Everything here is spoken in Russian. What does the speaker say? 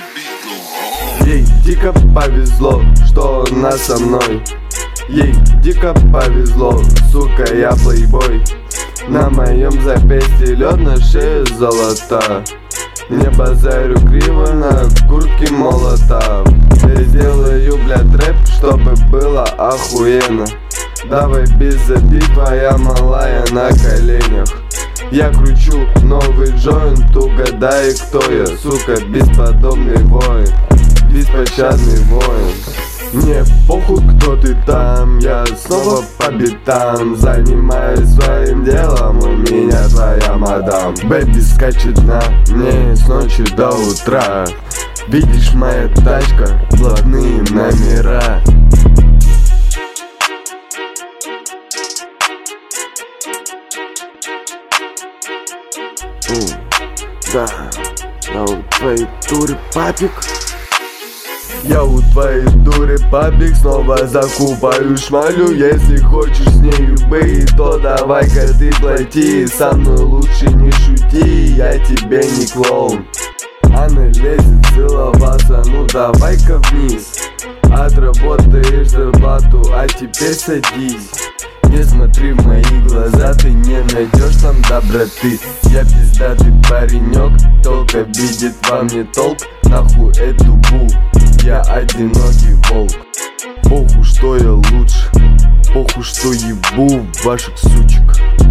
Ей дико повезло, что она со мной. Ей дико повезло, сука, я плейбой. На моем запястье лед, на шее золота. Не базарю криво, на куртке молота. Я сделаю, блядь, рэп, чтобы было охуенно. Давай без обид, твоя малая на коленях. Я кручу новый джойнт, угадай, кто я. Сука, бесподобный воин, беспощадный воин. Мне похуй, кто ты там, я снова по битам. Занимаюсь своим делом, у меня твоя мадам. Бэби скачет на мне с ночи до утра. Видишь, моя тачка, блатные номера. Да, я у твоей дуры папик. Я у твоей дуры папик, снова закупаю шмалю. Если хочешь с нею быть, то давай-ка ты плати. Со мной лучше не шути, я тебе не клоун. Она лезет целоваться, ну давай-ка вниз. Отработаешь зарплату, а теперь садись. Не смотри в мои глаза, ты не найдешь там доброты. Я пиздатый паренек, только видит во мне толк. Нахуй эту бу, я одинокий волк. Похуй, что я лучше, похуй, что ебу ваших сучек.